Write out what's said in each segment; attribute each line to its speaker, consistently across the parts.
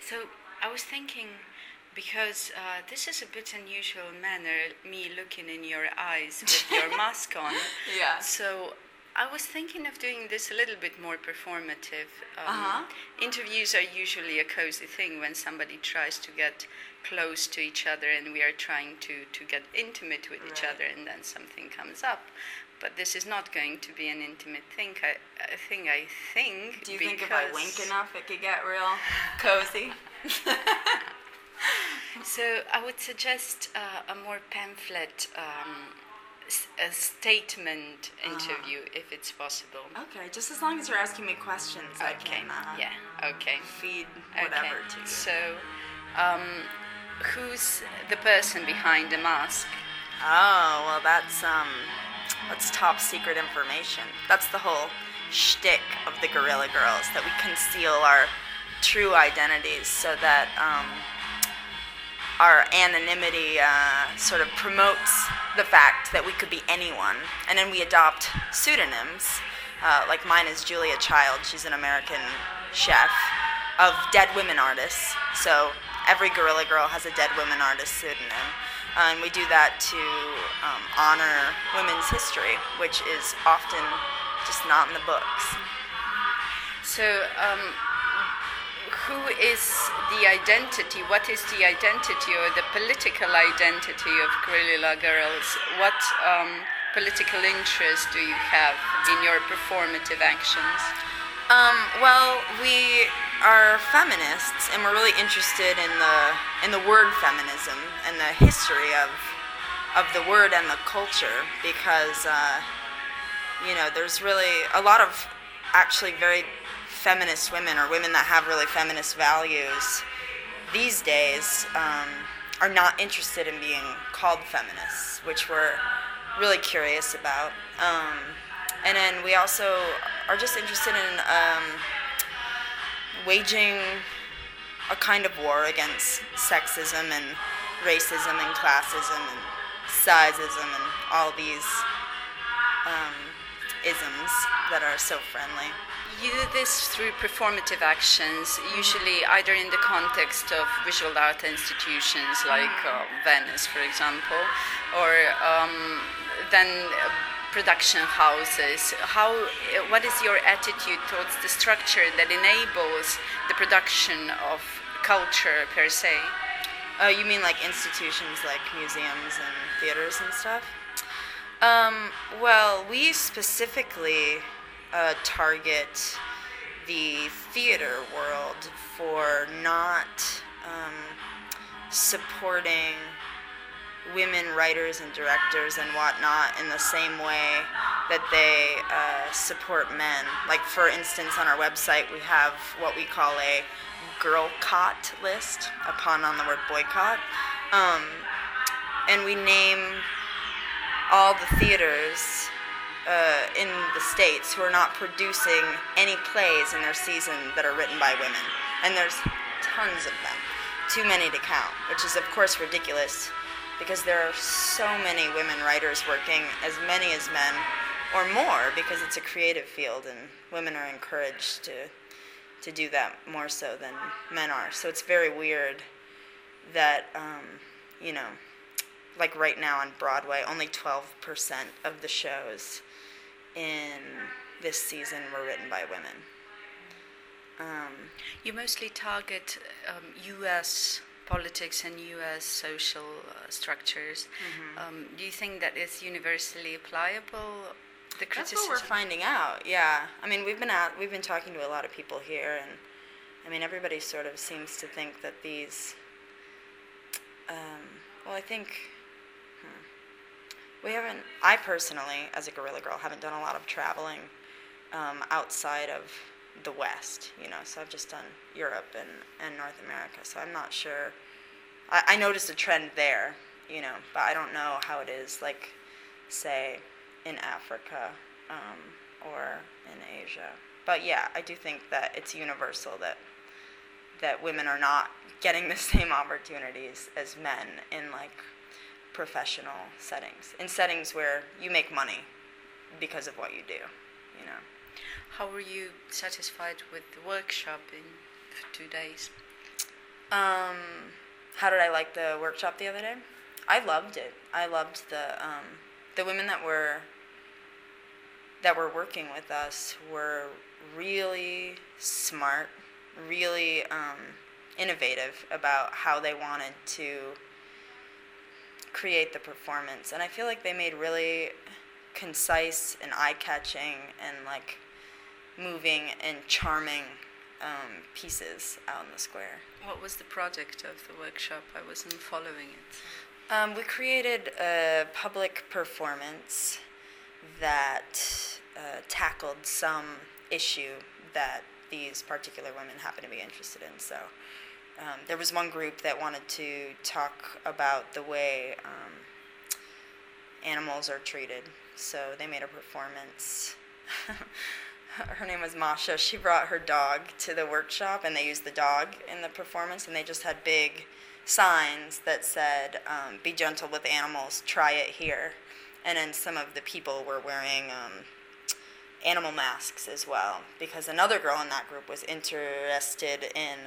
Speaker 1: So I was thinking, because this is a bit unusual manner, me looking in your eyes with your mask on.
Speaker 2: Yeah.
Speaker 1: So I was thinking of doing this a little bit more performative.
Speaker 2: Uh-huh.
Speaker 1: Interviews are usually a cozy thing when somebody tries to get close to each other and we are trying to get intimate with each
Speaker 2: Right.
Speaker 1: other, and then something comes up. But this is not going to be an intimate thing, I think.
Speaker 2: Do you think if I wink enough it could get real cozy?
Speaker 1: So I would suggest a more pamphlet, a statement interview, if it's possible.
Speaker 2: Okay, just as long as you're asking me questions, I
Speaker 1: Okay.
Speaker 2: can
Speaker 1: Okay.
Speaker 2: feed whatever
Speaker 1: Okay.
Speaker 2: to you.
Speaker 1: So, who's the person behind the mask?
Speaker 2: Oh, well, that's top secret information. That's the whole shtick of the Guerrilla Girls, that we conceal our true identities so that our anonymity sort of promotes the fact that we could be anyone. And then we adopt pseudonyms. Like mine is Julia Child. She's an American chef of dead women artists. So every Guerrilla Girl has a dead women artist pseudonym. And we do that to honor women's history, which is often just not in the books.
Speaker 1: So, who is the identity? What is the identity or the political identity of Guerrilla Girls? What political interest do you have in your performative actions?
Speaker 2: Well, we are feminists, and we're really interested in the word feminism and the history of the word and the culture, because there's really a lot of actually very feminist women, or women that have really feminist values these days, are not interested in being called feminists, which we're really curious about. And then we also are just interested in waging a kind of war against sexism and racism and classism and sizeism and all these isms that are so friendly.
Speaker 1: You do this through performative actions, usually either in the context of visual art institutions like Venice, for example, or then production houses. What is your attitude towards the structure that enables the production of culture per se?
Speaker 2: You mean like institutions like museums and theaters and stuff? Well, we specifically target the theater world for not supporting women writers and directors and whatnot in the same way that they support men. Like, for instance, on our website we have what we call a girl-cot list, a pun on the word boycott, and we name all the theaters in the States who are not producing any plays in their season that are written by women. And there's tons of them. Too many to count, which is of course ridiculous, because there are so many women writers working, as many as men, or more, because it's a creative field and women are encouraged to do that more so than men are. So it's very weird that, like right now on Broadway, only 12% of the shows in this season were written by women.
Speaker 1: You mostly target U.S. politics and U.S. social structures.
Speaker 2: Mm-hmm.
Speaker 1: Do you think that is universally applicable? The criticism?
Speaker 2: That's what we're finding out. Yeah, I mean, we've been talking to a lot of people here, and I mean, everybody sort of seems to think that these. Well, I think. I personally, as a Guerrilla Girl, haven't done a lot of traveling outside of the West, so I've just done Europe and North America, so I'm not sure. I noticed a trend there, but I don't know how it is, like, say, in Africa or in Asia. But yeah, I do think that it's universal that women are not getting the same opportunities as men in, like, professional settings, in settings where you make money because of what you do,
Speaker 1: How were you satisfied with the workshop in 2 days?
Speaker 2: How did I like the workshop the other day? I loved it. I loved the women that were working with us were really smart, really innovative about how they wanted to create the performance, and I feel like they made really concise and eye-catching and like moving and charming pieces out in the square.
Speaker 1: What was the project of the workshop? I wasn't following it.
Speaker 2: We created a public performance that tackled some issue that these particular women happen to be interested in. So there was one group that wanted to talk about the way animals are treated. So they made a performance. Her name was Masha. She brought her dog to the workshop, and they used the dog in the performance, and they just had big signs that said, be gentle with animals, try it here. And then some of the people were wearing animal masks as well, because another girl in that group was interested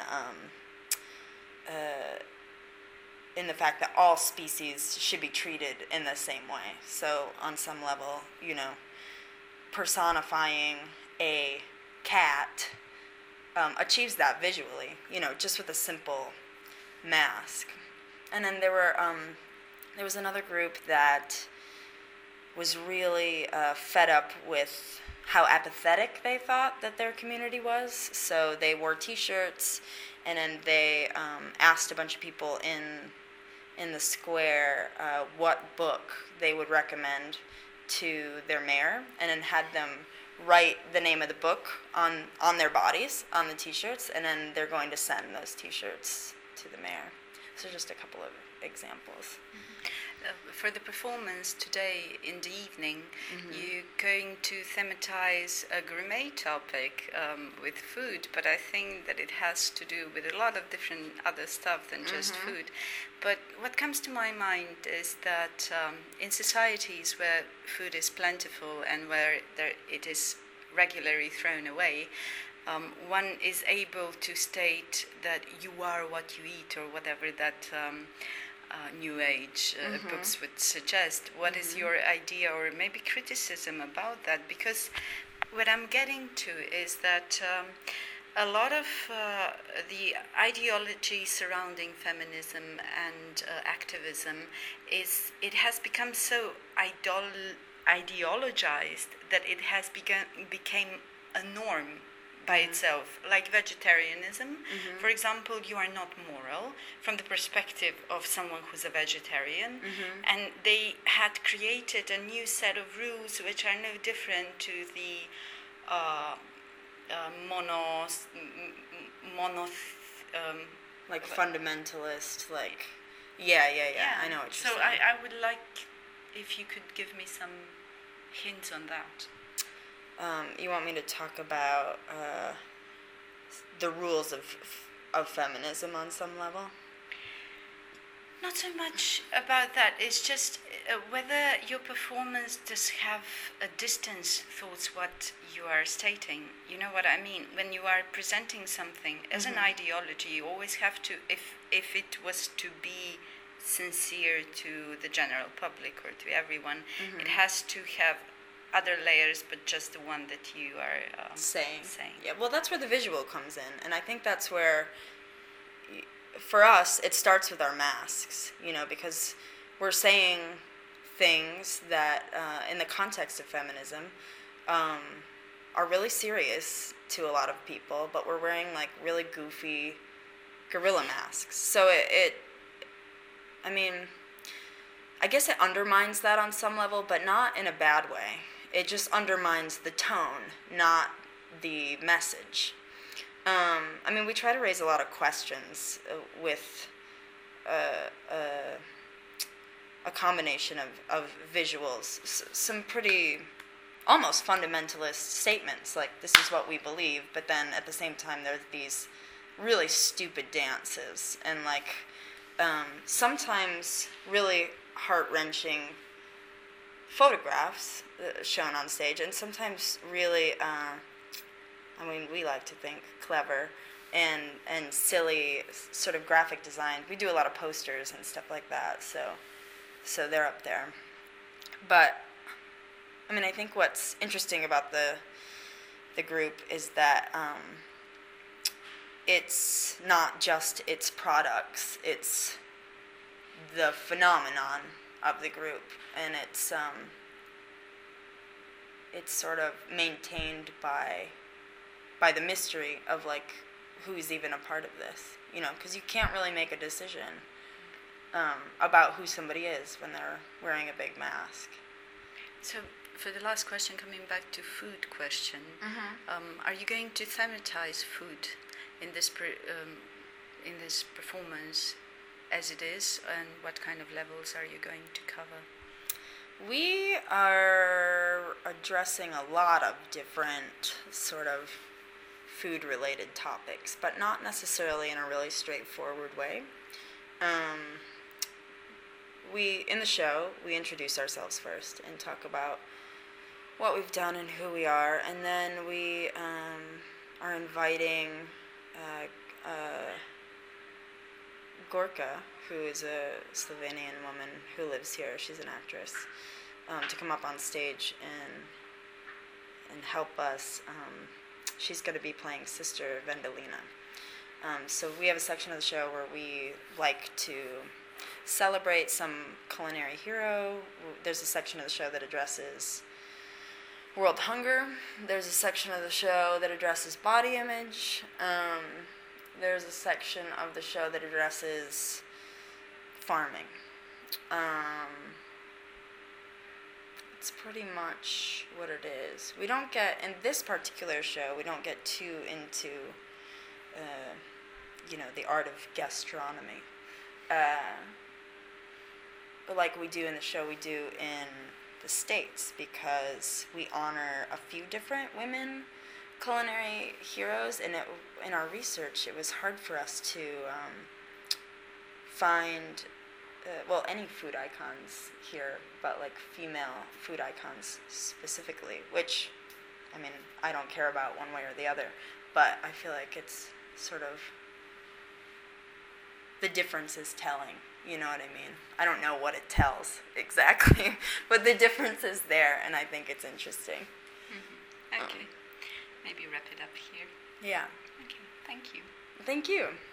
Speaker 2: in the fact that all species should be treated in the same way. So on some level, you know, personifying a cat achieves that visually, you know, just with a simple mask. And then there was another group that was really fed up with how apathetic they thought that their community was. So they wore T-shirts, and then they asked a bunch of people in the square what book they would recommend to their mayor, and then had them write the name of the book on their bodies, on the T-shirts, and then they're going to send those T-shirts to the mayor. So just a couple of examples.
Speaker 1: For the performance today in the evening, you're going to thematize a gourmet topic with food, but I think that it has to do with a lot of different other stuff than just food. But what comes to my mind is that in societies where food is plentiful and where it is regularly thrown away, one is able to state that you are what you eat, or whatever that New Age books would suggest. What is your idea or maybe criticism about that? Because what I'm getting to is that a lot of the ideology surrounding feminism and activism it has become so ideologized that it has became a norm by itself, like vegetarianism. For example, you are not moral from the perspective of someone who's a vegetarian, and they had created a new set of rules which are no different to the
Speaker 2: like fundamentalist, like yeah, I know what you're saying.
Speaker 1: So I would like if you could give me some hints on that.
Speaker 2: You want me to talk about the rules of feminism on some level?
Speaker 1: Not so much about that. It's just whether your performance does have a distance towards what you are stating. You know what I mean? When you are presenting something as an ideology, you always have to, if it was to be sincere to the general public or to everyone, it has to have other layers, but just the one that you are saying.
Speaker 2: Yeah, well, that's where the visual comes in, and I think that's where, for us, it starts with our masks, you know, because we're saying things that, in the context of feminism, are really serious to a lot of people, but we're wearing, like, really goofy gorilla masks. So I mean, I guess it undermines that on some level, but not in a bad way. It just undermines the tone, not the message. I mean, we try to raise a lot of questions with a combination of visuals, some pretty almost fundamentalist statements, like this is what we believe, but then at the same time there's these really stupid dances and like sometimes really heart-wrenching photographs shown on stage, and sometimes really, I mean, we like to think clever and silly sort of graphic design. We do a lot of posters and stuff like that, so they're up there. But I mean, I think what's interesting about the group is that it's not just its products, it's the phenomenon of the group, and it's sort of maintained by the mystery of like who's even a part of this, you know, because you can't really make a decision about who somebody is when they're wearing a big mask.
Speaker 1: So for the last question, coming back to food question, are you going to thematize food in this performance as it is, and what kind of levels are you going to cover?
Speaker 2: We are addressing a lot of different sort of food-related topics, but not necessarily in a really straightforward way. In the show, we introduce ourselves first and talk about what we've done and who we are, and then we are inviting Gorka, who is a Slovenian woman who lives here. She's an actress, to come up on stage and help us. She's going to be playing Sister Vendelina. So we have a section of the show where we like to celebrate some culinary hero. There's a section of the show that addresses world hunger. There's a section of the show that addresses body image. There's a section of the show that addresses farming. It's pretty much what it is. We don't get, in this particular show, we don't get too into, the art of gastronomy. Like we do in the show, we do in the States, because we honor a few different women culinary heroes, and in our research, it was hard for us to find, any food icons here, but like female food icons specifically, which, I mean, I don't care about one way or the other, but I feel like it's sort of, the difference is telling, you know what I mean? I don't know what it tells exactly, but the difference is there, and I think it's interesting.
Speaker 1: Mm-hmm. Okay. Maybe wrap it up here.
Speaker 2: Yeah.
Speaker 1: Okay. Thank you.
Speaker 2: Thank you.